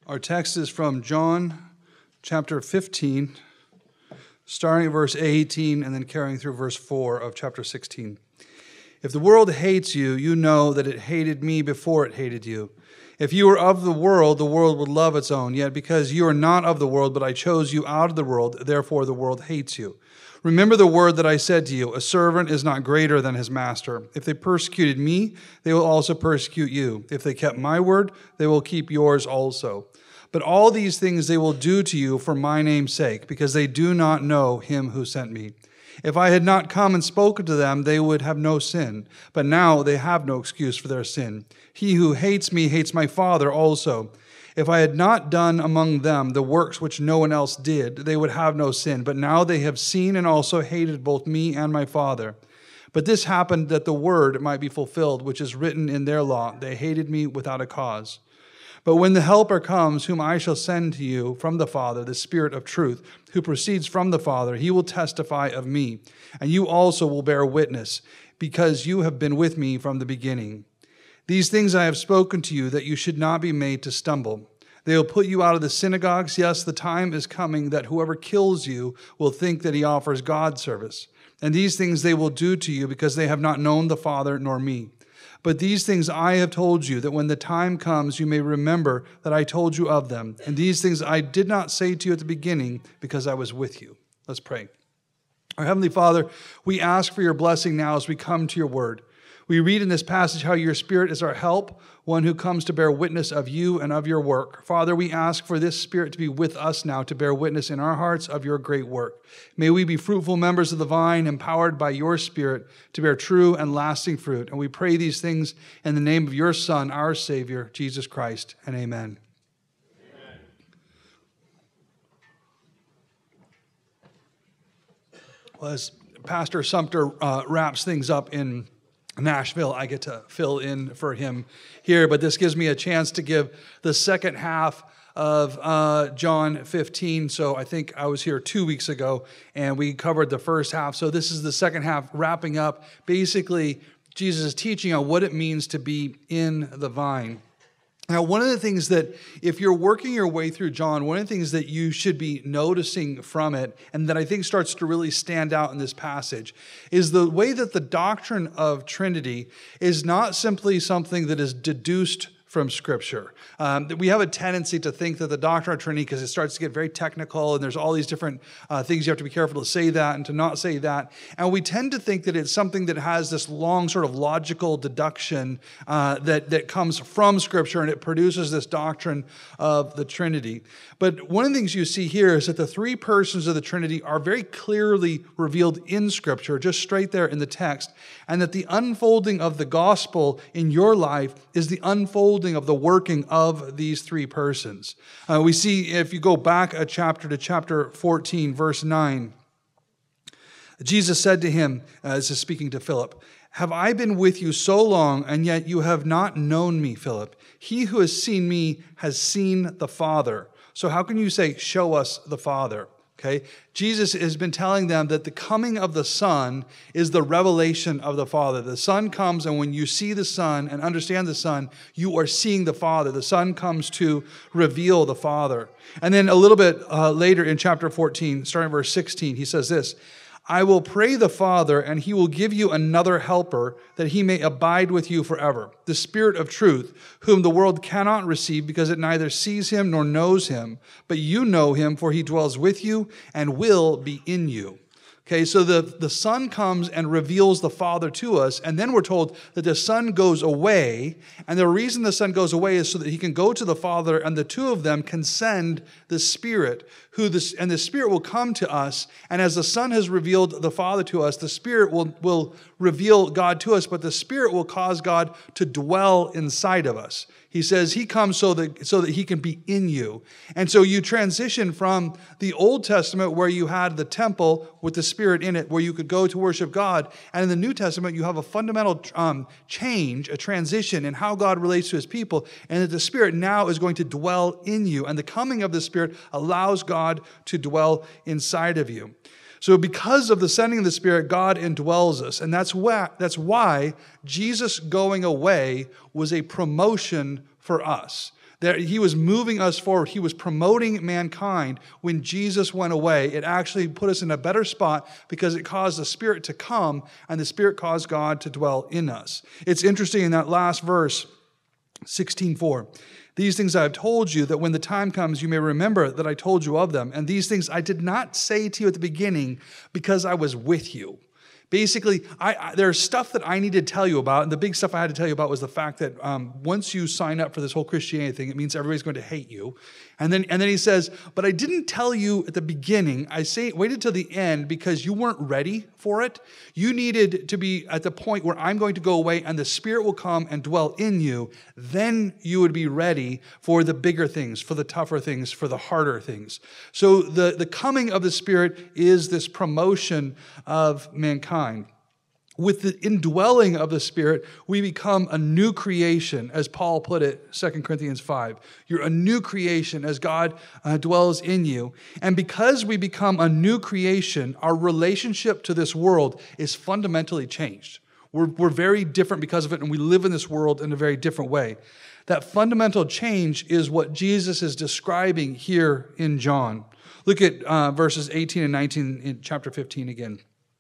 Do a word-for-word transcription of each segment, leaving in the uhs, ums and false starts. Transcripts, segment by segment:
Our text is from John chapter fifteen, starting at verse eighteen and then carrying through verse four of chapter sixteen. If the world hates you, you know that it hated me before it hated you. If you were of the world, the world would love its own. Yet because you are not of the world, but I chose you out of the world, therefore the world hates you. Remember the word that I said to you, a servant is not greater than his master. If they persecuted me, they will also persecute you. If they kept my word, they will keep yours also. But all these things they will do to you for my name's sake, because they do not know him who sent me. If I had not come and spoken to them, they would have no sin. But now they have no excuse for their sin. He who hates me hates my Father also. If I had not done among them the works which no one else did, they would have no sin. But now they have seen and also hated both me and my Father. But this happened that the word might be fulfilled, which is written in their law. They hated me without a cause. But when the Helper comes, whom I shall send to you from the Father, the Spirit of truth, who proceeds from the Father, he will testify of me. And you also will bear witness, because you have been with me from the beginning. These things I have spoken to you, that you should not be made to stumble. They will put you out of the synagogues. Yes, the time is coming that whoever kills you will think that he offers God service. And these things they will do to you, because they have not known the Father nor me. But these things I have told you, that when the time comes, you may remember that I told you of them. And these things I did not say to you at the beginning, because I was with you. Let's pray. Our Heavenly Father, we ask for your blessing now as we come to your word. We read in this passage how your Spirit is our help, one who comes to bear witness of you and of your work. Father, we ask for this Spirit to be with us now, to bear witness in our hearts of your great work. May we be fruitful members of the vine, empowered by your Spirit to bear true and lasting fruit. And we pray these things in the name of your Son, our Savior, Jesus Christ, and amen. Amen. Well, as Pastor Sumter uh, wraps things up in Nashville, I get to fill in for him here, but this gives me a chance to give the second half of uh, John fifteen. So I think I was here two weeks ago and we covered the first half. So this is the second half, wrapping up basically Jesus' teaching on what it means to be in the vine. Now, one of the things that, if you're working your way through John, one of the things that you should be noticing from it, and that I think starts to really stand out in this passage, is the way that the doctrine of Trinity is not simply something that is deduced from Scripture. Um, we have a tendency to think that the doctrine of Trinity, because it starts to get very technical, and there's all these different uh, things you have to be careful to say that and to not say that. And we tend to think that it's something that has this long sort of logical deduction uh, that, that comes from Scripture, and it produces this doctrine of the Trinity. But one of the things you see here is that the three persons of the Trinity are very clearly revealed in Scripture, just straight there in the text, and that the unfolding of the gospel in your life is the unfolding of the working of these three persons. Uh, we see, if you go back a chapter to chapter fourteen, verse nine, Jesus said to him, uh, this is speaking to Philip, "Have I been with you so long, and yet you have not known me, Philip? He who has seen me has seen the Father. So how can you say, 'Show us the Father'?" Okay, Jesus has been telling them that the coming of the Son is the revelation of the Father. The Son comes, and when you see the Son and understand the Son, you are seeing the Father. The Son comes to reveal the Father. And then a little bit uh, later in chapter fourteen, starting verse sixteen, he says this, "I will pray the Father, and he will give you another helper, that he may abide with you forever, the Spirit of truth, whom the world cannot receive, because it neither sees him nor knows him. But you know him, for he dwells with you and will be in you." Okay, so the, the Son comes and reveals the Father to us, and then we're told that the Son goes away, and the reason the Son goes away is so that he can go to the Father, and the two of them can send the Spirit, who this, and the Spirit will come to us, and as the Son has revealed the Father to us, the Spirit will, will reveal God to us, but the Spirit will cause God to dwell inside of us. He says he comes so that, so that he can be in you. And so you transition from the Old Testament, where you had the temple with the Spirit in it, where you could go to worship God. And in the New Testament, you have a fundamental um, change, a transition in how God relates to his people, and that the Spirit now is going to dwell in you. And the coming of the Spirit allows God to dwell inside of you. So because of the sending of the Spirit, God indwells us. And that's why, that's why Jesus going away was a promotion for us. That he was moving us forward. He was promoting mankind. When Jesus went away, it actually put us in a better spot because it caused the Spirit to come, and the Spirit caused God to dwell in us. It's interesting in that last verse, sixteen four. These things I have told you, that when the time comes, you may remember that I told you of them. And these things I did not say to you at the beginning because I was with you. Basically, I, I, there's stuff that I need to tell you about, and the big stuff I had to tell you about was the fact that um, once you sign up for this whole Christianity thing, it means everybody's going to hate you. And then, and then he says, but I didn't tell you at the beginning. I say waited till the end because you weren't ready for it. You needed to be at the point where I'm going to go away and the Spirit will come and dwell in you. Then you would be ready for the bigger things, for the tougher things, for the harder things. So the, the coming of the Spirit is this promotion of mankind. With the indwelling of the Spirit, we become a new creation, as Paul put it, Second Corinthians five. You're a new creation as God uh, dwells in you. And because we become a new creation, our relationship to this world is fundamentally changed. We're, we're very different because of it, and we live in this world in a very different way. That fundamental change is what Jesus is describing here in John. Look at uh, verses eighteen and nineteen in chapter fifteen again.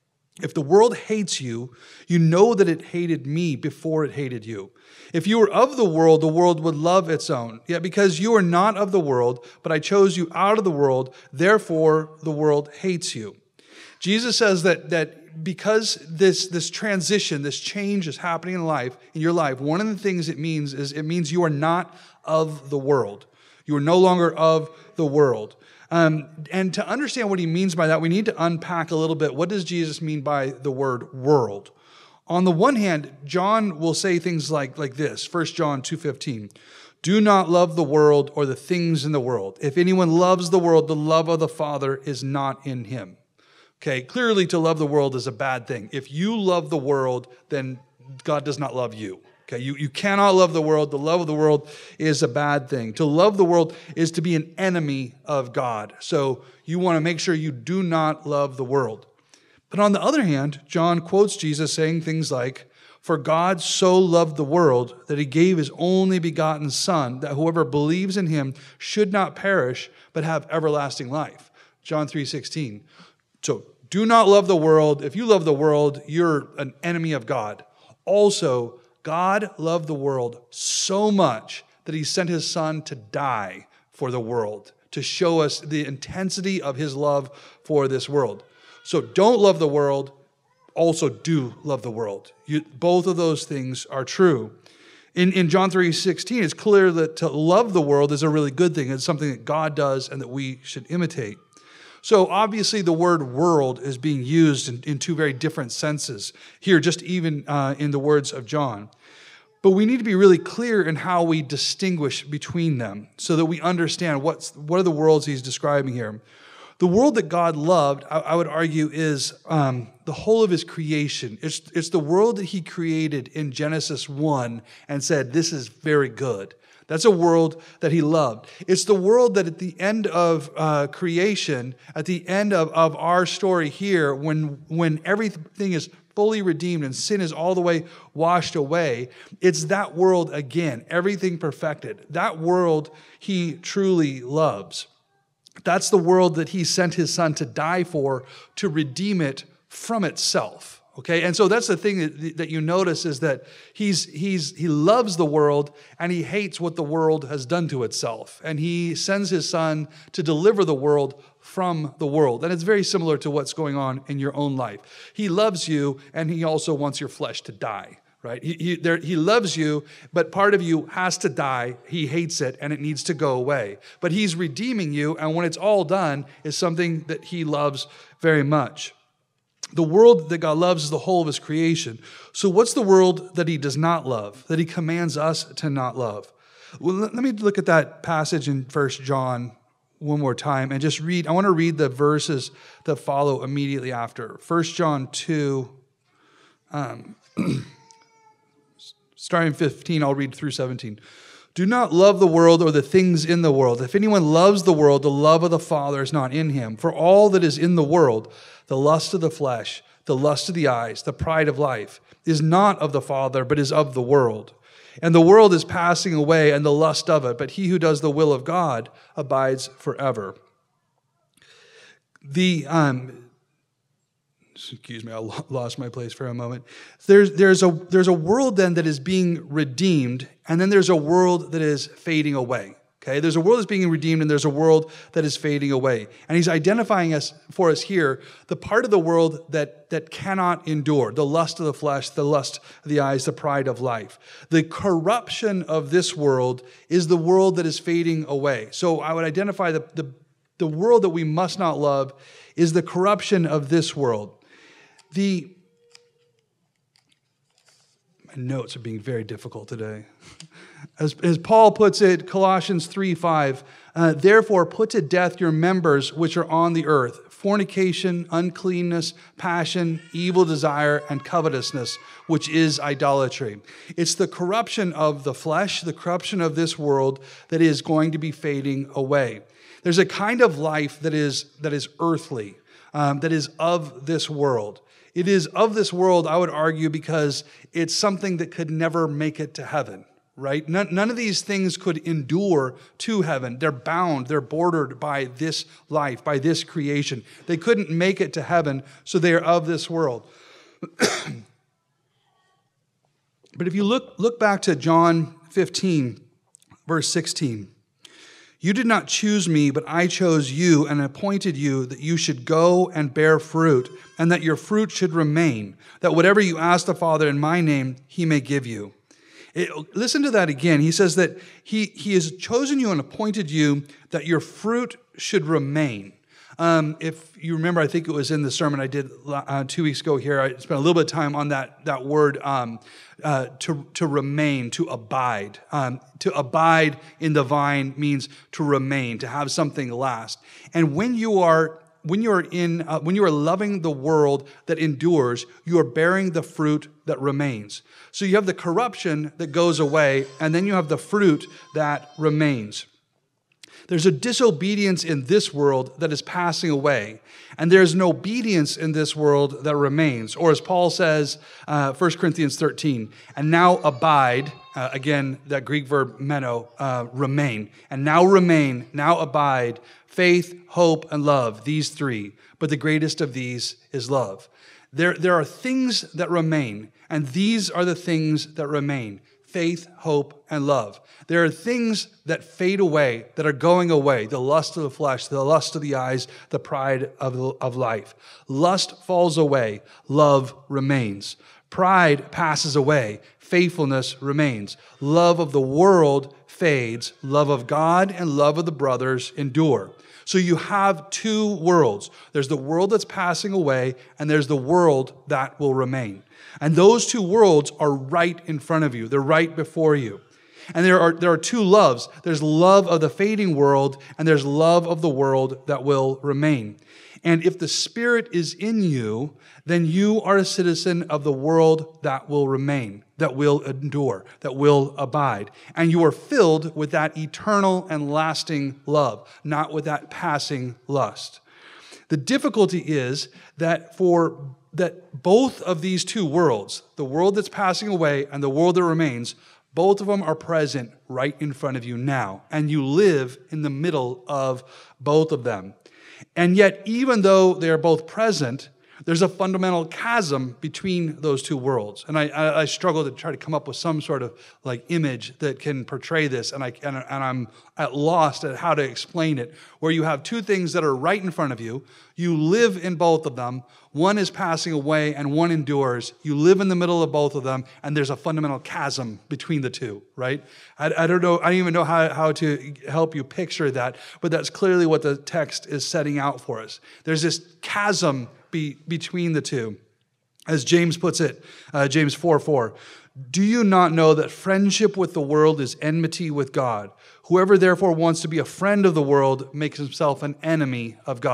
If the world hates you, you know that it hated me before it hated you. If you were of the world, the world would love its own. Yet because you are not of the world, but I chose you out of the world, therefore the world hates you. Jesus says that, that because this, this transition, this change is happening in life, in your life, one of the things it means is it means you are not of the world. You are no longer of the world. Um, and to understand what he means by that, we need to unpack a little bit. What does Jesus mean by the word world? On the one hand, John will say things like, like this, First John two fifteen. Do not love the world or the things in the world. If anyone loves the world, the love of the Father is not in him. Okay, clearly to love the world is a bad thing. If you love the world, then God does not love you. Okay, you, you cannot love the world. The love of the world is a bad thing. To love the world is to be an enemy of God. So you want to make sure you do not love the world. But on the other hand, John quotes Jesus saying things like, for God so loved the world that he gave his only begotten Son, that whoever believes in him should not perish, but have everlasting life. John three sixteen. So do not love the world. If you love the world, you're an enemy of God. Also, God loved the world so much that he sent his Son to die for the world, to show us the intensity of his love for this world. So don't love the world, also do love the world. You, both of those things are true. In, in John three sixteen, it's clear that to love the world is a really good thing. It's something that God does and that we should imitate. So obviously the word world is being used in, in two very different senses here, just even uh, in the words of John. But we need to be really clear in how we distinguish between them so that we understand what's, what are the worlds he's describing here. The world that God loved, I, I would argue, is um, the whole of his creation. It's, it's the world that he created in Genesis one and said, this is very good. That's a world that he loved. It's the world that at the end of uh, creation, at the end of, of our story here, when, when everything is fully redeemed and sin is all the way washed away, it's that world again, everything perfected. That world he truly loves. That's the world that he sent his Son to die for, to redeem it from itself. Okay, and so that's the thing that, that you notice is that he's he's he loves the world and he hates what the world has done to itself. And he sends his Son to deliver the world from the world. And it's very similar to what's going on in your own life. He loves you and he also wants your flesh to die, right? He, he, there, he loves you, but part of you has to die. He hates it and it needs to go away. But he's redeeming you, and when it's all done, is something that he loves very much. The world that God loves is the whole of his creation. So what's the world that he does not love, that he commands us to not love? Well, let me look at that passage in First John one more time and just read. I want to read the verses that follow immediately after. First John two, um, starting fifteen, I'll read through seventeen. Do not love the world or the things in the world. If anyone loves the world, the love of the Father is not in him. For all that is in the world, the lust of the flesh, the lust of the eyes, the pride of life, is not of the Father, but is of the world. And the world is passing away and the lust of it, but he who does the will of God abides forever. The, um, excuse me, I lost my place for a moment. There's, there's, a, there's a world then that is being redeemed, and then there's a world that is fading away. Okay, there's a world that's being redeemed and there's a world that is fading away. And he's identifying us for us here, the part of the world that, that cannot endure, the lust of the flesh, the lust of the eyes, the pride of life. The corruption of this world is the world that is fading away. So I would identify the, the, the world that we must not love is the corruption of this world. The My notes are being very difficult today. As, as Paul puts it, Colossians three five, uh, therefore put to death your members which are on the earth, fornication, uncleanness, passion, evil desire, and covetousness, which is idolatry. It's the corruption of the flesh, the corruption of this world that is going to be fading away. There's a kind of life that is, that is earthly, um, that is of this world. It is of this world, I would argue, because it's something that could never make it to heaven, right? None, none of these things could endure to heaven. They're bound, they're bordered by this life, by this creation. They couldn't make it to heaven, so they are of this world. But if you look, look back to John fifteen, verse sixteen, you did not choose me, but I chose you and appointed you that you should go and bear fruit, and that your fruit should remain, that whatever you ask the Father in my name, he may give you. It, listen to that again. He says that he, he has chosen you and appointed you that your fruit should remain. Um, if you remember, I think it was in the sermon I did uh, two weeks ago here, I spent a little bit of time on that, that word, um, uh, to, to remain, to abide. Um, to abide in the vine means to remain, to have something last. And when you are when you are in uh, when you are loving the world that endures, you are bearing the fruit that remains. So you have the corruption that goes away, and then you have the fruit that remains. There's a disobedience in this world that is passing away, and there's an obedience in this world that remains. Or as Paul says, uh, First Corinthians thirteen, and now abide, uh, again, that Greek verb meno, uh, remain. And now remain, now abide, faith, hope, and love, these three. But the greatest of these is love. There, there are things that remain, and these are the things that remain. Faith, hope, and love. There are things that fade away, that are going away. The lust of the flesh, the lust of the eyes, the pride of, of life. Lust falls away. Love remains. Pride passes away. Faithfulness remains. Love of the world fades. Love of God and love of the brothers endure. So you have two worlds. There's the world that's passing away, and there's the world that will remain. And those two worlds are right in front of you. They're right before you. And there are, there are two loves. There's love of the fading world, and there's love of the world that will remain. And if the Spirit is in you, then you are a citizen of the world that will remain, that will endure, that will abide. And you are filled with that eternal and lasting love, not with that passing lust. The difficulty is that for that both of these two worlds, the world that's passing away and the world that remains, both of them are present right in front of you now, and you live in the middle of both of them. And yet, even though they are both present, there's a fundamental chasm between those two worlds. And I, I, I struggle to try to come up with some sort of like image that can portray this, and, I, and, and I'm at lost at how to explain it, where you have two things that are right in front of you. You live in both of them. One is passing away and one endures. You live in the middle of both of them, and there's a fundamental chasm between the two, right? I, I don't know, I don't even know how, how to help you picture that, but that's clearly what the text is setting out for us. There's this chasm be, between the two. As James puts it, uh, James four four, do you not know that friendship with the world is enmity with God? Whoever therefore wants to be a friend of the world makes himself an enemy of God.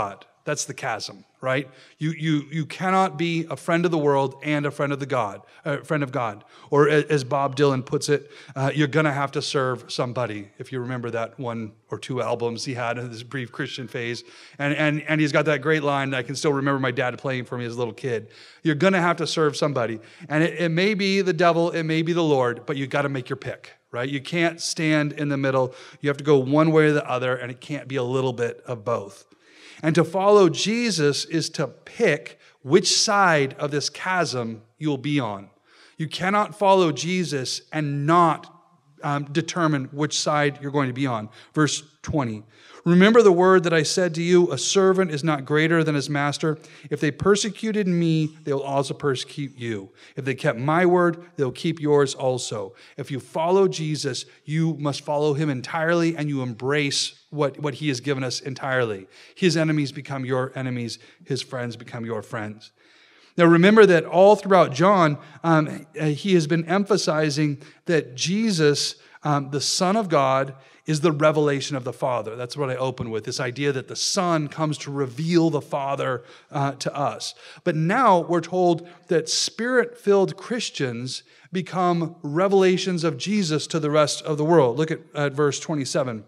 That's the chasm, right? You you you cannot be a friend of the world and a friend of the God, a friend of God. Or as Bob Dylan puts it, uh, you're gonna have to serve somebody. If you remember that one or two albums he had in his brief Christian phase, and and and he's got that great line that I can still remember my dad playing for me as a little kid. You're gonna have to serve somebody, and it, it may be the devil, it may be the Lord, but you got to make your pick. Right? You can't stand in the middle. You have to go one way or the other, and it can't be a little bit of both. And to follow Jesus is to pick which side of this chasm you'll be on. You cannot follow Jesus and not um, determine which side you're going to be on. Verse twenty. Remember the word that I said to you, a servant is not greater than his master. If they persecuted me, they will also persecute you. If they kept my word, they'll keep yours also. If you follow Jesus, you must follow him entirely, and you embrace what, what he has given us entirely. His enemies become your enemies. His friends become your friends. Now remember that all throughout John, um, he has been emphasizing that Jesus, um, the Son of God, is the revelation of the Father. That's what I open with, this idea that the Son comes to reveal the Father uh, to us. But now we're told that Spirit-filled Christians become revelations of Jesus to the rest of the world. Look at, at verse twenty-seven.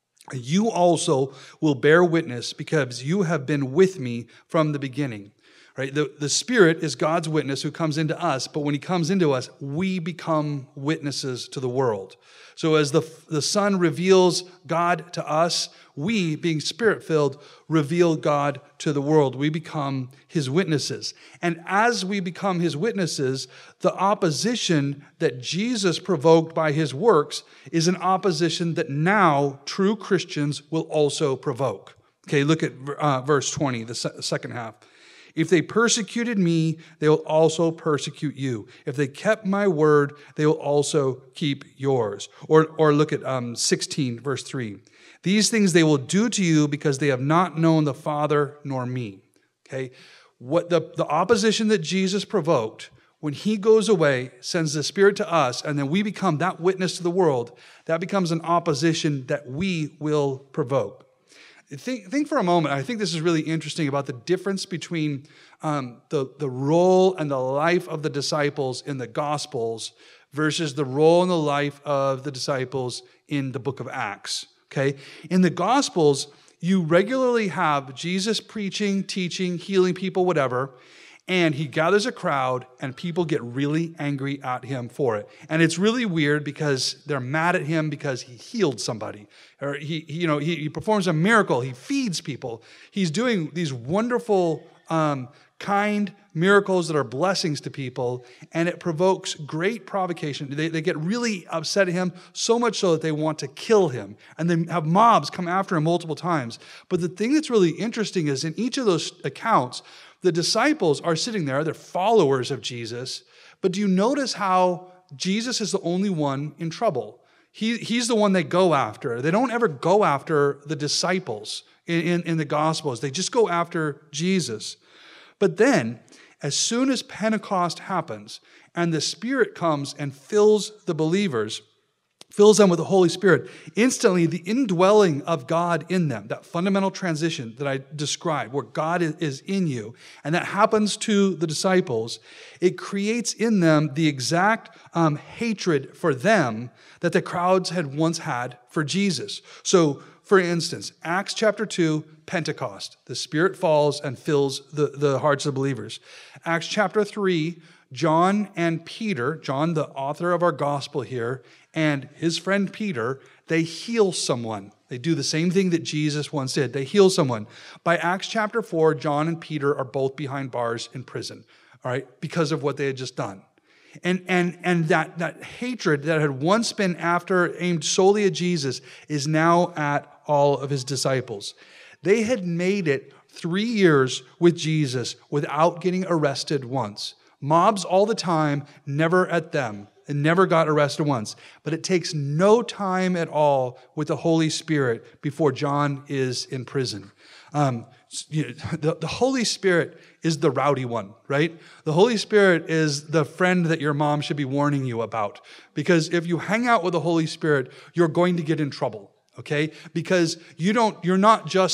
You also will bear witness because you have been with me from the beginning. Right? The, the Spirit is God's witness who comes into us, but when he comes into us, we become witnesses to the world. So as the, the Son reveals God to us, we, being Spirit-filled, reveal God to the world. We become his witnesses. And as we become his witnesses, the opposition that Jesus provoked by his works is an opposition that now true Christians will also provoke. Okay, look at uh, verse twenty, the se- second half. If they persecuted me, they will also persecute you. If they kept my word, they will also keep yours. Or, or look at um, sixteen, verse three. These things they will do to you because they have not known the Father nor me. Okay, what the, the opposition that Jesus provoked, when he goes away, sends the Spirit to us, and then we become that witness to the world, that becomes an opposition that we will provoke. Think, think for a moment, I think this is really interesting about the difference between um, the, the role and the life of the disciples in the Gospels versus the role and the life of the disciples in the book of Acts. Okay? In the Gospels, you regularly have Jesus preaching, teaching, healing people, whatever, and he gathers a crowd, and people get really angry at him for it. And it's really weird because they're mad at him because he healed somebody. Or he, he you know, he, he performs a miracle. He feeds people. He's doing these wonderful, um, kind miracles that are blessings to people, and it provokes great provocation. They, they get really upset at him, so much so that they want to kill him. And they have mobs come after him multiple times. But the thing that's really interesting is in each of those accounts, the disciples are sitting there, they're followers of Jesus, but do you notice how Jesus is the only one in trouble? He, he's the one they go after. They don't ever go after the disciples in, in, in the Gospels. They just go after Jesus. But then, as soon as Pentecost happens and the Spirit comes and fills the believers, fills them with the Holy Spirit, instantly the indwelling of God in them, that fundamental transition that I described, where God is in you, and that happens to the disciples, it creates in them the exact um, hatred for them that the crowds had once had for Jesus. So, for instance, Acts chapter two, Pentecost, the Spirit falls and fills the, the hearts of believers. Acts chapter three, John and Peter, John, the author of our gospel here, and his friend Peter, they heal someone. They do the same thing that Jesus once did. They heal someone. By Acts chapter four, John and Peter are both behind bars in prison, all right, because of what they had just done. And, and, and that, that hatred that had once been after, aimed solely at Jesus, is now at all of his disciples. They had made it three years with Jesus without getting arrested once. Mobs all the time, never at them, and never got arrested once. But it takes no time at all with the Holy Spirit before John is in prison. Um, you know, the, the Holy Spirit is the rowdy one, right? The Holy Spirit is the friend that your mom should be warning you about. Because if you hang out with the Holy Spirit, you're going to get in trouble, okay? Because you don't, you're not just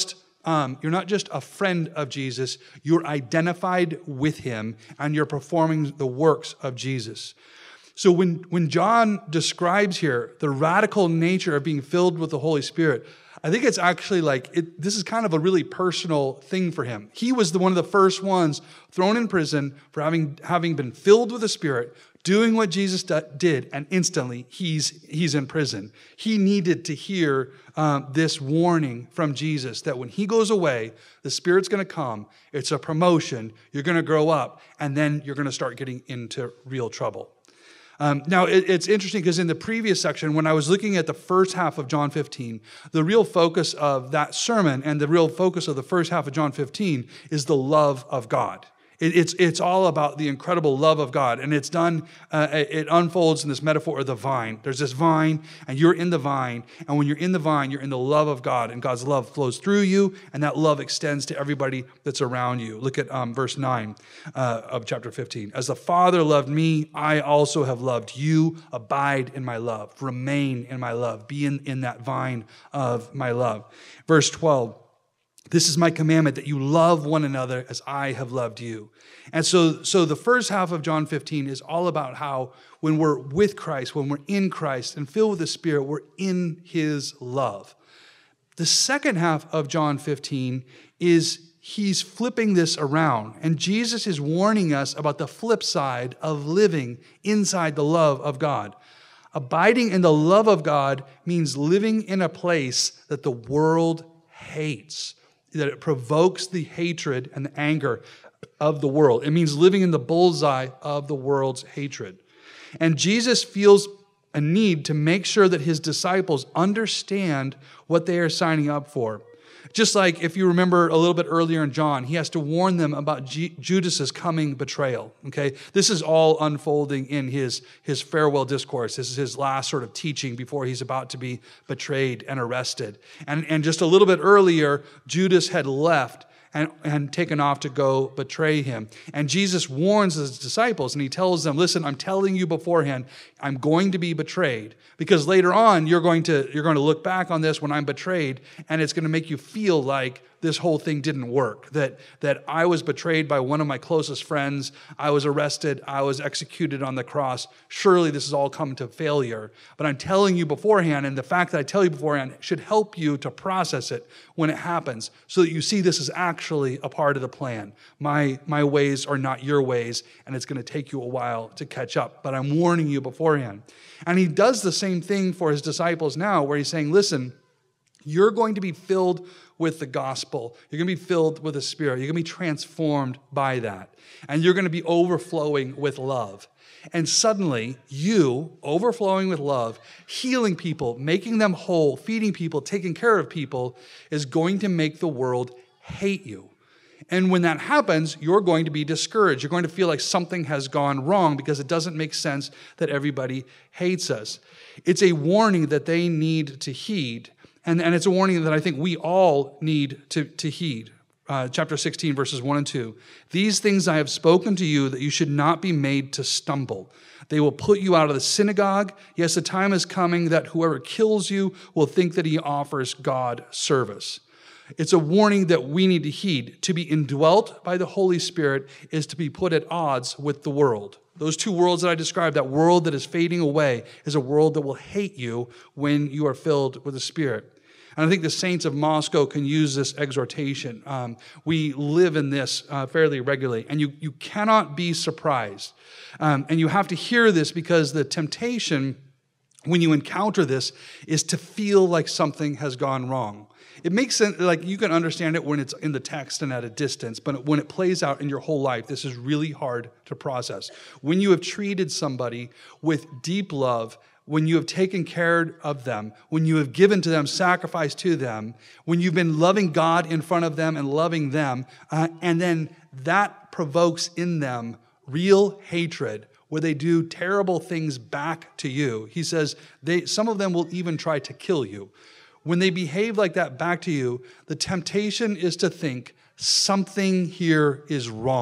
um, you're not just a friend of Jesus, you're identified with him and you're performing the works of Jesus. So when, when John describes here the radical nature of being filled with the Holy Spirit, I think it's actually like, it, this is kind of a really personal thing for him. He was the one of the first ones thrown in prison for having, having been filled with the Spirit, doing what Jesus did, and instantly he's, he's in prison. He needed to hear um, this warning from Jesus that when he goes away, the Spirit's going to come, it's a promotion, you're going to grow up, and then you're going to start getting into real trouble. Um, now, it, it's interesting because in the previous section, when I was looking at the first half of John fifteen, the real focus of that sermon and the real focus of the first half of John fifteen is the love of God. It, it's, it's all about the incredible love of God. And it's done, uh, it unfolds in this metaphor of the vine. There's this vine, and you're in the vine. And when you're in the vine, you're in the love of God. And God's love flows through you, and that love extends to everybody that's around you. Look at um, verse nine uh, of chapter fifteen. As the Father loved me, I also have loved you. Abide in my love. Remain in my love. Be in, in that vine of my love. Verse twelve. This is my commandment, that you love one another as I have loved you. And so, so the first half of John fifteen is all about how when we're with Christ, when we're in Christ and filled with the Spirit, we're in his love. The second half of John fifteen is he's flipping this around. And Jesus is warning us about the flip side of living inside the love of God. Abiding in the love of God means living in a place that the world hates, that it provokes the hatred and the anger of the world. It means living in the bullseye of the world's hatred. And Jesus feels a need to make sure that his disciples understand what they are signing up for. Just like if you remember a little bit earlier in John, he has to warn them about G- Judas's coming betrayal. Okay, this is all unfolding in his, his farewell discourse. This is his last sort of teaching before he's about to be betrayed and arrested. And, and just a little bit earlier, Judas had left and, and taken off to go betray him. And Jesus warns his disciples and he tells them, listen, I'm telling you beforehand, I'm going to be betrayed, because later on you're going to, you're going to look back on this when I'm betrayed, and it's going to make you feel like this whole thing didn't work, that, that I was betrayed by one of my closest friends, I was arrested, I was executed on the cross. Surely this has all come to failure. But I'm telling you beforehand, and the fact that I tell you beforehand should help you to process it when it happens, so that you see this is actually a part of the plan. My, my ways are not your ways, and it's going to take you a while to catch up, but I'm warning you beforehand. And he does the same thing for his disciples now, where he's saying, listen, you're going to be filled with the gospel. You're going to be filled with the Spirit. You're going to be transformed by that. And you're going to be overflowing with love. And suddenly, you, overflowing with love, healing people, making them whole, feeding people, taking care of people, is going to make the world hate you. And when that happens, you're going to be discouraged. You're going to feel like something has gone wrong because it doesn't make sense that everybody hates us. It's a warning that they need to heed. And, and it's a warning that I think we all need to, to heed. Uh, chapter sixteen, verses one and two. These things I have spoken to you, that you should not be made to stumble. They will put you out of the synagogue. Yes, the time is coming that whoever kills you will think that he offers God service. It's a warning that we need to heed. To be indwelt by the Holy Spirit is to be put at odds with the world. Those two worlds that I described, that world that is fading away, is a world that will hate you when you are filled with the Spirit. And I think the saints of Moscow can use this exhortation. Um, we live in this uh, fairly regularly, and you, you cannot be surprised. Um, and you have to hear this, because the temptation when you encounter this is to feel like something has gone wrong. It makes sense, like you can understand it when it's in the text and at a distance, but when it plays out in your whole life, this is really hard to process. When you have treated somebody with deep love, when you have taken care of them, when you have given to them, sacrificed to them, when you've been loving God in front of them and loving them, uh, and then that provokes in them real hatred, where they do terrible things back to you. He says they, some of them will even try to kill you. When they behave like that back to you, the temptation is to think something here is wrong.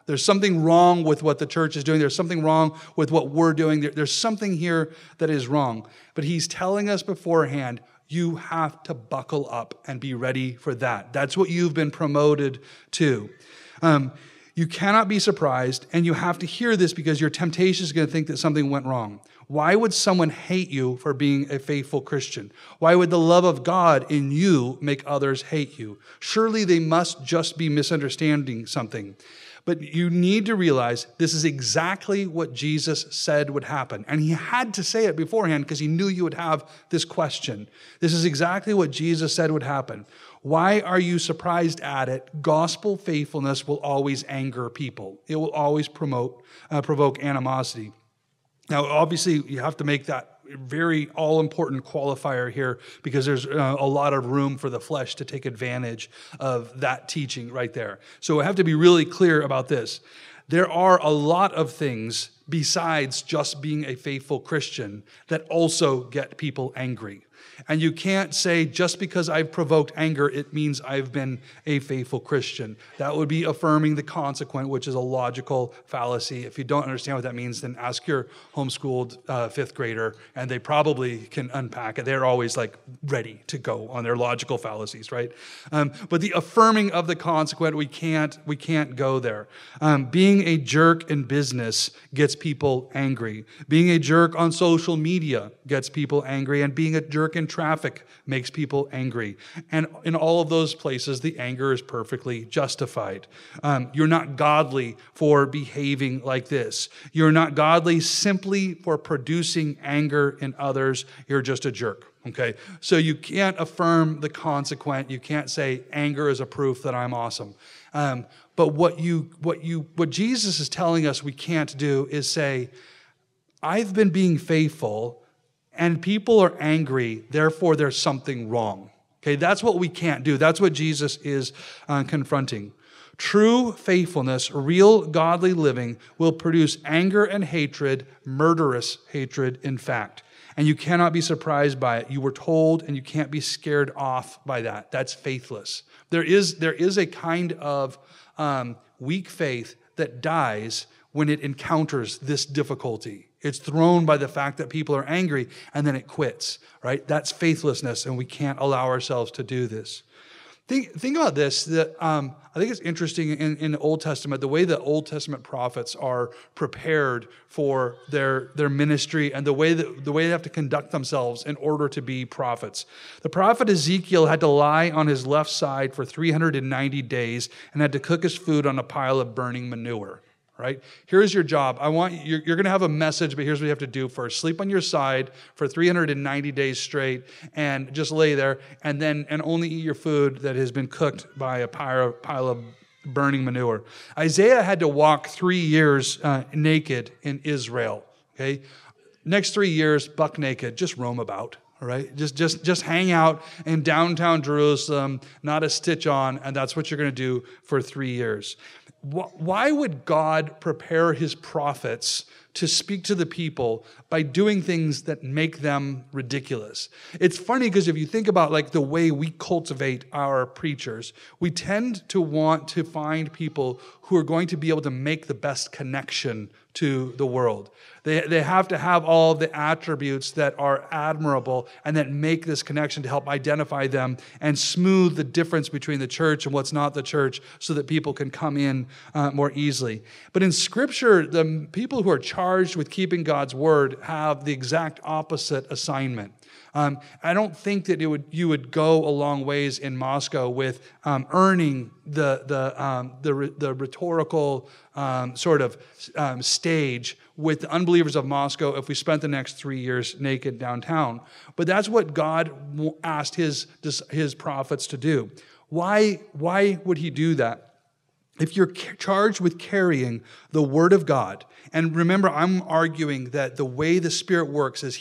There's something wrong with what the church is doing. There's something wrong with what we're doing. There, there's something here that is wrong. But he's telling us beforehand, you have to buckle up and be ready for that. That's what you've been promoted to. Um, you cannot be surprised, and you have to hear this because your temptation is going to think that something went wrong. Why would someone hate you for being a faithful Christian? Why would the love of God in you make others hate you? Surely they must just be misunderstanding something. But you need to realize this is exactly what Jesus said would happen. And he had to say it beforehand because he knew you would have this question. This is exactly what Jesus said would happen. Why are you surprised at it? Gospel faithfulness will always anger people. It will always promote, uh, provoke animosity. Now, obviously, you have to make that very all-important qualifier here because there's uh, a lot of room for the flesh to take advantage of that teaching right there. So I have to be really clear about this. There are a lot of things besides just being a faithful Christian that also get people angry. And you can't say, just because I've provoked anger, it means I've been a faithful Christian. That would be affirming the consequent, which is a logical fallacy. If you don't understand what that means, then ask your homeschooled uh, fifth grader, and they probably can unpack it. They're always like ready to go on their logical fallacies, right? Um, but the affirming of the consequent, we can't, we can't go there. Um, being a jerk in business gets people angry. Being a jerk on social media gets people angry, and being a jerk in traffic makes people angry. And in all of those places, the anger is perfectly justified. Um, you're not godly for behaving like this. You're not godly simply for producing anger in others. You're just a jerk. Okay, so you can't affirm the consequent. You can't say anger is a proof that I'm awesome. Um, but what you, what you, what Jesus is telling us we can't do is say, I've been being faithful, and people are angry, therefore there's something wrong. Okay, that's what we can't do. That's what Jesus is uh, confronting. True faithfulness, real godly living, will produce anger and hatred, murderous hatred, in fact. And you cannot be surprised by it. You were told, and you can't be scared off by that. That's faithless. There is, there is a kind of um, weak faith that dies when it encounters this difficulty. It's thrown by the fact that people are angry, and then it quits, right? That's faithlessness, and we can't allow ourselves to do this. Think, think about this. That, um, I think it's interesting in, in the Old Testament, the way the Old Testament prophets are prepared for their, their ministry and the way, that, the way they have to conduct themselves in order to be prophets. The prophet Ezekiel had to lie on his left side for three hundred ninety days and had to cook his food on a pile of burning manure. Right? Here's your job. I want you're, you're going to have a message, but here's what you have to do first. Sleep on your side for three hundred ninety days straight and just lay there, and then and only eat your food that has been cooked by a pile, pile of burning manure. Isaiah had to walk three years uh, naked in Israel. Okay? Next three years, buck naked, just roam about. All right? Just, just, just hang out in downtown Jerusalem, not a stitch on, and that's what you're going to do for three years. Why would God prepare his prophets to speak to the people by doing things that make them ridiculous? It's funny because if you think about like the way we cultivate our preachers, we tend to want to find people who are going to be able to make the best connection to the world. They, they have to have all the attributes that are admirable and that make this connection to help identify them and smooth the difference between the church and what's not the church so that people can come in uh, more easily. But in Scripture, the people who are charged with keeping God's word have the exact opposite assignment. Um, I don't think that it would you would go a long ways in Moscow with um, earning the the um, the, the rhetorical um, sort of um, stage with the unbelievers of Moscow if we spent the next three years naked downtown. But that's what God asked his his prophets to do. Why why would he do that? If you're charged with carrying the word of God, and remember, I'm arguing that the way the Spirit works is he is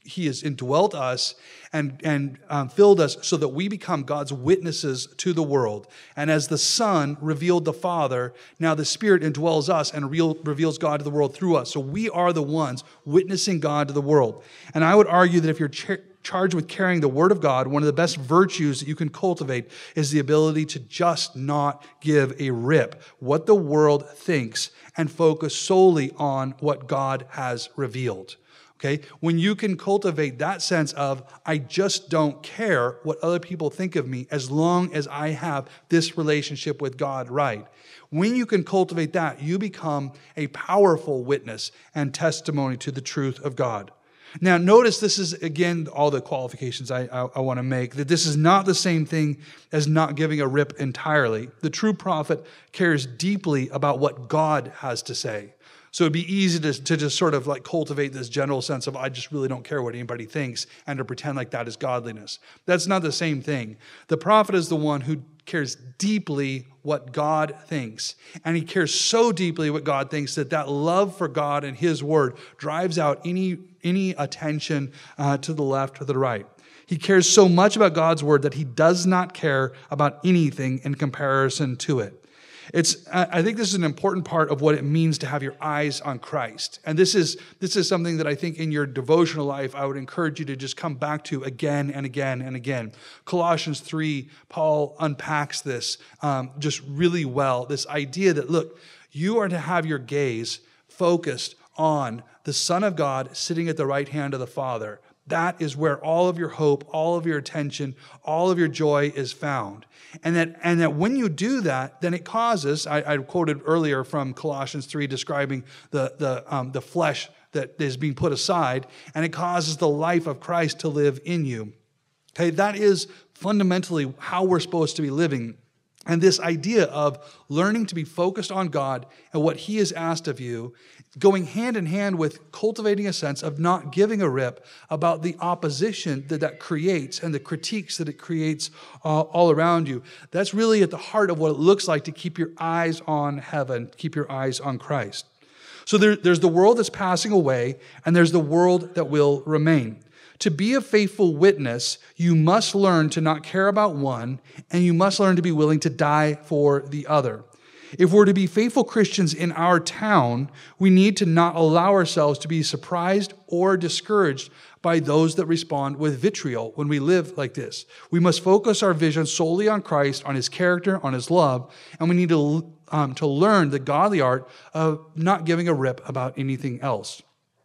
he has indwelt us and, and um, filled us so that we become God's witnesses to the world. And as the Son revealed the Father, now the Spirit indwells us and real, reveals God to the world through us. So we are the ones witnessing God to the world. And I would argue that if you're ch- charged with carrying the Word of God, one of the best virtues that you can cultivate is the ability to just not give a rip what the world thinks and focus solely on what God has revealed. Okay, when you can cultivate that sense of, I just don't care what other people think of me as long as I have this relationship with God right. When you can cultivate that, you become a powerful witness and testimony to the truth of God. Now, notice this is, again, all the qualifications I, I, I want to make, that this is not the same thing as not giving a rip entirely. The true prophet cares deeply about what God has to say. So it'd be easy to, to just sort of like cultivate this general sense of, I just really don't care what anybody thinks, and to pretend like that is godliness. That's not the same thing. The prophet is the one who cares deeply what God thinks. And he cares so deeply what God thinks that that love for God and his word drives out any, any attention uh, to the left or the right. He cares so much about God's word that he does not care about anything in comparison to it. It's, I think this is an important part of what it means to have your eyes on Christ. And this is, this is something that I think in your devotional life, I would encourage you to just come back to again and again and again. Colossians three, Paul unpacks this um, just really well. This idea that, look, you are to have your gaze focused on the Son of God sitting at the right hand of the Father. That is where all of your hope, all of your attention, all of your joy is found. And that, and that when you do that, then it causes, I, I quoted earlier from Colossians three describing the, the, um, the flesh that is being put aside, and it causes the life of Christ to live in you. Okay, that is fundamentally how we're supposed to be living. And this idea of learning to be focused on God and what he has asked of you, going hand in hand with cultivating a sense of not giving a rip about the opposition that that creates and the critiques that it creates uh, all around you. That's really at the heart of what it looks like to keep your eyes on heaven, keep your eyes on Christ. So there, there's the world that's passing away, and there's the world that will remain. To be a faithful witness, you must learn to not care about one, and you must learn to be willing to die for the other. If we're to be faithful Christians in our town, we need to not allow ourselves to be surprised or discouraged by those that respond with vitriol when we live like this. We must focus our vision solely on Christ, on his character, on his love, and we need to, um, to learn the godly art of not giving a rip about anything else.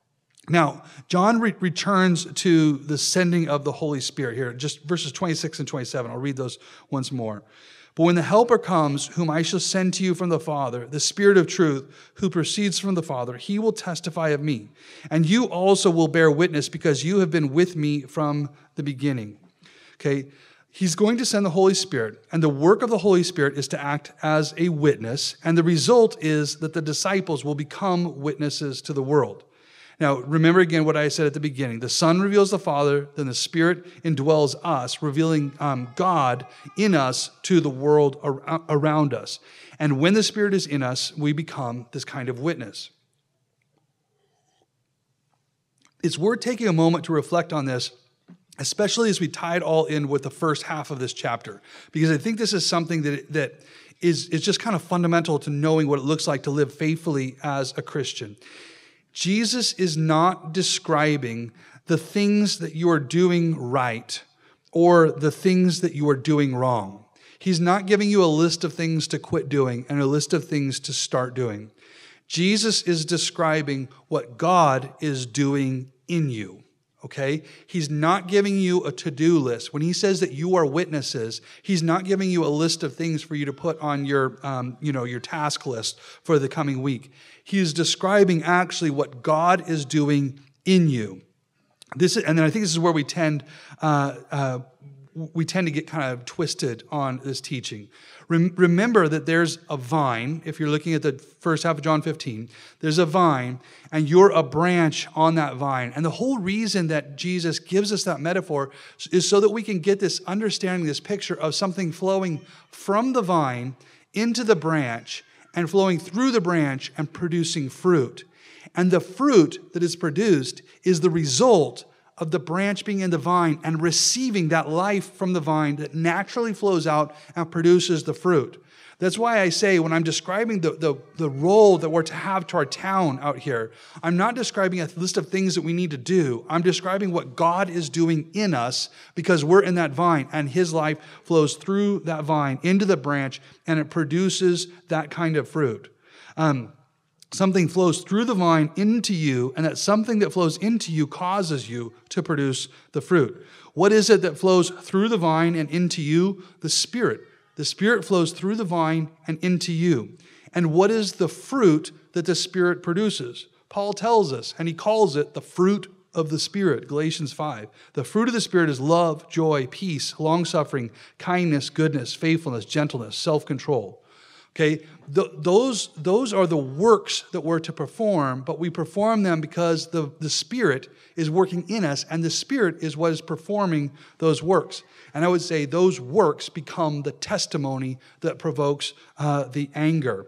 Now, John re- returns to the sending of the Holy Spirit here, just verses twenty-six and twenty-seven. I'll read those once more. But when the Helper comes, whom I shall send to you from the Father, the Spirit of truth, who proceeds from the Father, he will testify of me. And you also will bear witness because you have been with me from the beginning. Okay, he's going to send the Holy Spirit, and the work of the Holy Spirit is to act as a witness, and the result is that the disciples will become witnesses to the world. Now, remember again what I said at the beginning. The Son reveals the Father, then the Spirit indwells us, revealing um, God in us to the world ar- around us. And when the Spirit is in us, we become this kind of witness. It's worth taking a moment to reflect on this, especially as we tie it all in with the first half of this chapter, because I think this is something that, that is, is just kind of fundamental to knowing what it looks like to live faithfully as a Christian. Jesus is not describing the things that you are doing right or the things that you are doing wrong. He's not giving you a list of things to quit doing and a list of things to start doing. Jesus is describing what God is doing in you, okay? He's not giving you a to-do list. When he says that you are witnesses, he's not giving you a list of things for you to put on your, um, you know, your task list for the coming week. He is describing actually what God is doing in you. This is, and then I think this is where we tend uh, uh, we tend to get kind of twisted on this teaching. Rem- remember that there's a vine. If you're looking at the first half of John fifteen, there's a vine, and you're a branch on that vine. And the whole reason that Jesus gives us that metaphor is so that we can get this understanding, this picture of something flowing from the vine into the branch, and flowing through the branch and producing fruit. And the fruit that is produced is the result of the branch being in the vine and receiving that life from the vine that naturally flows out and produces the fruit. That's why I say when I'm describing the, the, the role that we're to have to our town out here, I'm not describing a list of things that we need to do. I'm describing what God is doing in us because we're in that vine and his life flows through that vine into the branch and it produces that kind of fruit. Um, something flows through the vine into you, and that something that flows into you causes you to produce the fruit. What is it that flows through the vine and into you? The Spirit. The Spirit flows through the vine and into you. And what is the fruit that the Spirit produces? Paul tells us, and he calls it the fruit of the Spirit, Galatians five. The fruit of the Spirit is love, joy, peace, long-suffering, kindness, goodness, faithfulness, gentleness, self-control. Okay, Th- those, those are the works that we're to perform, but we perform them because the, the Spirit is working in us, and the Spirit is what is performing those works. And I would say those works become the testimony that provokes uh, the anger.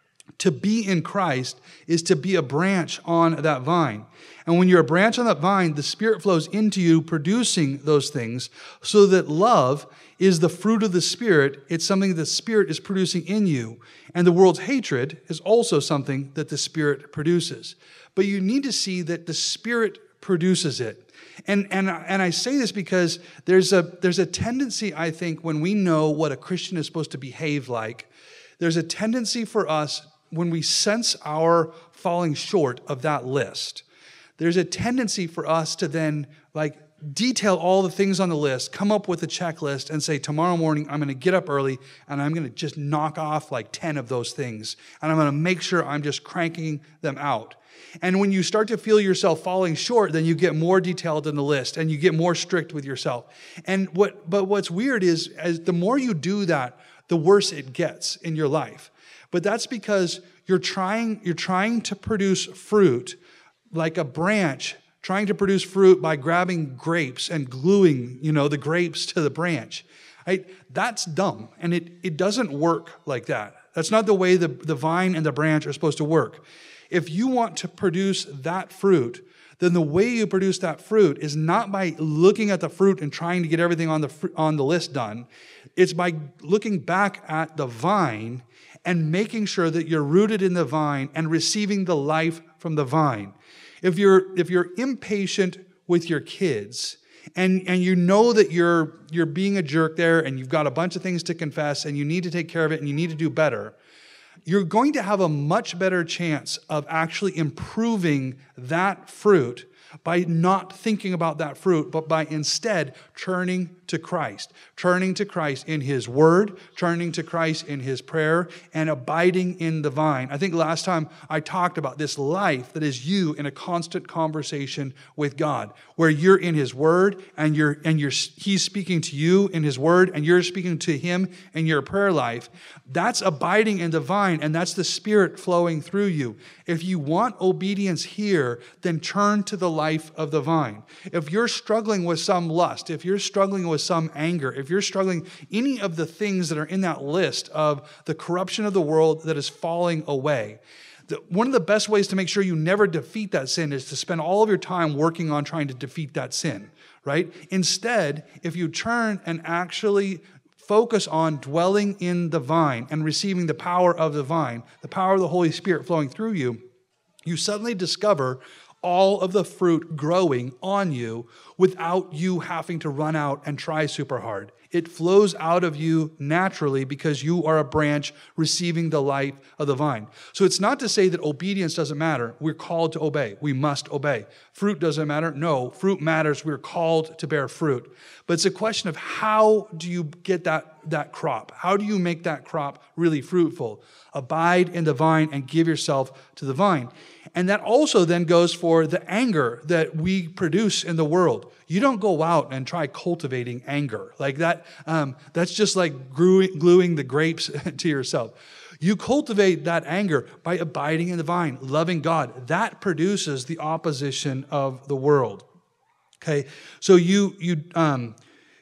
To be in Christ is to be a branch on that vine. And when you're a branch on that vine, the Spirit flows into you, producing those things, so that love is the fruit of the Spirit. It's something that the Spirit is producing in you. And the world's hatred is also something that the Spirit produces. But you need to see that the Spirit produces it. And, and, and I say this because there's a, there's a tendency, I think, when we know what a Christian is supposed to behave like, there's a tendency for us, when we sense our falling short of that list, there's a tendency for us to then like detail all the things on the list, come up with a checklist and say, tomorrow morning I'm going to get up early and I'm going to just knock off like ten of those things. And I'm going to make sure I'm just cranking them out. And when you start to feel yourself falling short, then you get more detailed in the list and you get more strict with yourself. And what, but what's weird is, as the more you do that, the worse it gets in your life. But that's because you're trying, you're trying to produce fruit like a branch, trying to produce fruit by grabbing grapes and gluing, you know, the grapes to the branch. Right? That's dumb, and it, it doesn't work like that. That's not the way the, the vine and the branch are supposed to work. If you want to produce that fruit, then the way you produce that fruit is not by looking at the fruit and trying to get everything on the fr- on the list done. It's by looking back at the vine and making sure that you're rooted in the vine and receiving the life from the vine. If you're if you're impatient with your kids and, and you know that you're you're being a jerk there and you've got a bunch of things to confess and you need to take care of it and you need to do better, you're going to have a much better chance of actually improving that fruit by not thinking about that fruit, but by instead turning to Christ, turning to Christ in his word, turning to Christ in his prayer, and abiding in the vine. I think last time I talked about this life that is you in a constant conversation with God, where you're in his word and you're and you're he's speaking to you in his word and you're speaking to him in your prayer life. That's abiding in the vine, and that's the Spirit flowing through you. If you want obedience here, then turn to the life of the vine. If you're struggling with some lust, if you're struggling with some anger, if you're struggling any of the things that are in that list of the corruption of the world that is falling away, the, one of the best ways to make sure you never defeat that sin is to spend all of your time working on trying to defeat that sin, right? Instead, if you turn and actually focus on dwelling in the vine and receiving the power of the vine, the power of the Holy Spirit flowing through you, you suddenly discover all of the fruit growing on you without you having to run out and try super hard. It flows out of you naturally because you are a branch receiving the life of the vine. So it's not to say that obedience doesn't matter. We're called to obey. We must obey. Fruit doesn't matter. No, fruit matters. We're called to bear fruit. But it's a question of how do you get that, that crop? How do you make that crop really fruitful? Abide in the vine and give yourself to the vine. And that also then goes for the anger that we produce in the world. You don't go out and try cultivating anger. Like that, um, that's just like gluing, gluing the grapes to yourself. You cultivate that anger by abiding in the vine, loving God. That produces the opposition of the world. Okay, so you you um,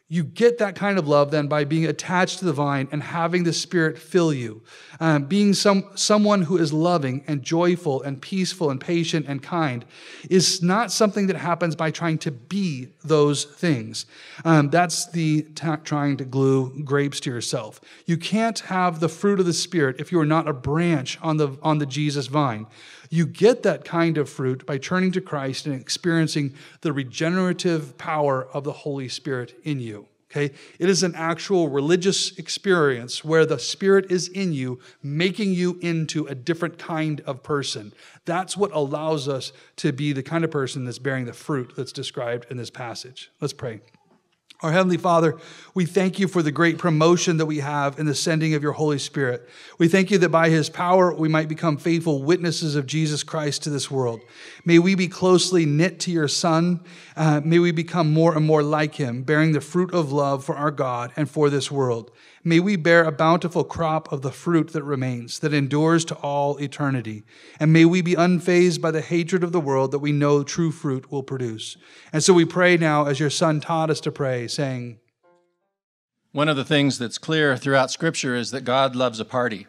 You get that kind of love then by being attached to the vine and having the Spirit fill you. Um, being some someone who is loving and joyful and peaceful and patient and kind is not something that happens by trying to be those things. Um, that's the t- trying to glue grapes to yourself. You can't have the fruit of the Spirit if you are not a branch on the on the Jesus vine. You get that kind of fruit by turning to Christ and experiencing the regenerative power of the Holy Spirit in you. Okay? It is an actual religious experience where the Spirit is in you, making you into a different kind of person. That's what allows us to be the kind of person that's bearing the fruit that's described in this passage. Let's pray. Our Heavenly Father, we thank you for the great promotion that we have in the sending of your Holy Spirit. We thank you that by his power we might become faithful witnesses of Jesus Christ to this world. May we be closely knit to your Son. Uh, may we become more and more like him, bearing the fruit of love for our God and for this world. May we bear a bountiful crop of the fruit that remains, that endures to all eternity. And may we be unfazed by the hatred of the world that we know true fruit will produce. And so we pray now as your Son taught us to pray, saying, one of the things that's clear throughout Scripture is that God loves a party.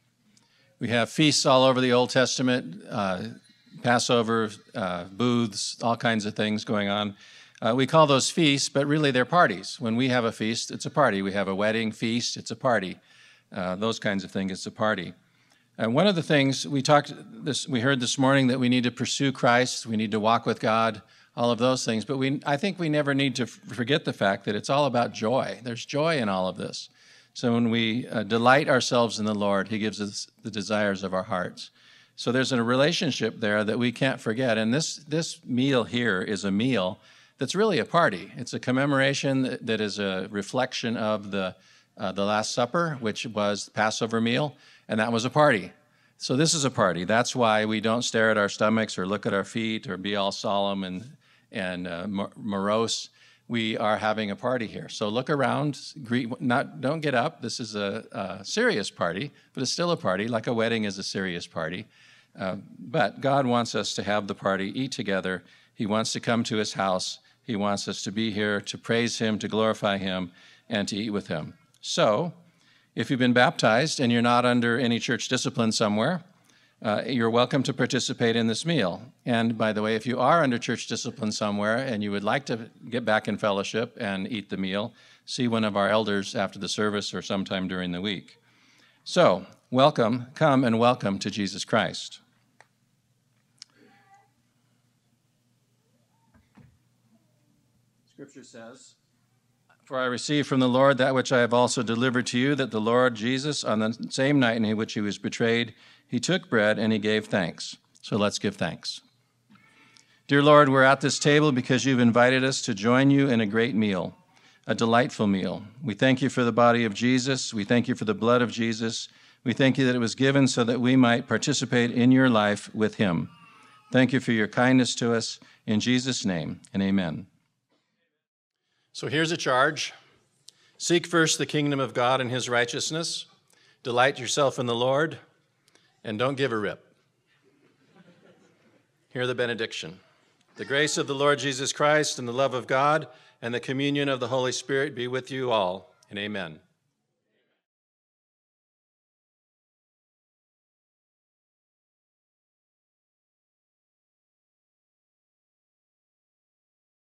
We have feasts all over the Old Testament, uh, Passover, uh, booths, all kinds of things going on. Uh, we call those feasts, but really they're parties. When we have a feast, it's a party. We have a wedding feast, it's a party. Uh, those kinds of things, it's a party. And one of the things we talked, this, we heard this morning that we need to pursue Christ, we need to walk with God, all of those things. But we, I think we never need to forget the fact that it's all about joy. There's joy in all of this. So when we uh, delight ourselves in the Lord, he gives us the desires of our hearts. So there's a relationship there that we can't forget. And this, this meal here is a meal that's really a party. It's a commemoration that is a reflection of the uh, the Last Supper, which was the Passover meal, and that was a party. So this is a party. That's why we don't stare at our stomachs or look at our feet or be all solemn and and uh, morose. We are having a party here. So look around. Greet. Not don't get up. This is a, a serious party, but it's still a party. Like a wedding is a serious party. Uh, but God wants us to have the party, eat together. He wants to come to his house. He wants us to be here to praise him, to glorify him, and to eat with him. So, if you've been baptized and you're not under any church discipline somewhere, uh, you're welcome to participate in this meal. And by the way, if you are under church discipline somewhere and you would like to get back in fellowship and eat the meal, see one of our elders after the service or sometime during the week. So, welcome, come and welcome to Jesus Christ. Scripture says, for I received from the Lord that which I have also delivered to you, that the Lord Jesus, on the same night in which he was betrayed, he took bread and he gave thanks. So let's give thanks. Dear Lord, we're at this table because you've invited us to join you in a great meal, a delightful meal. We thank you for the body of Jesus. We thank you for the blood of Jesus. We thank you that it was given so that we might participate in your life with him. Thank you for your kindness to us. In Jesus' name, and amen. So here's a charge. Seek first the kingdom of God and his righteousness. Delight yourself in the Lord, and don't give a rip. Hear the benediction. The grace of the Lord Jesus Christ and the love of God and the communion of the Holy Spirit be with you all, and amen.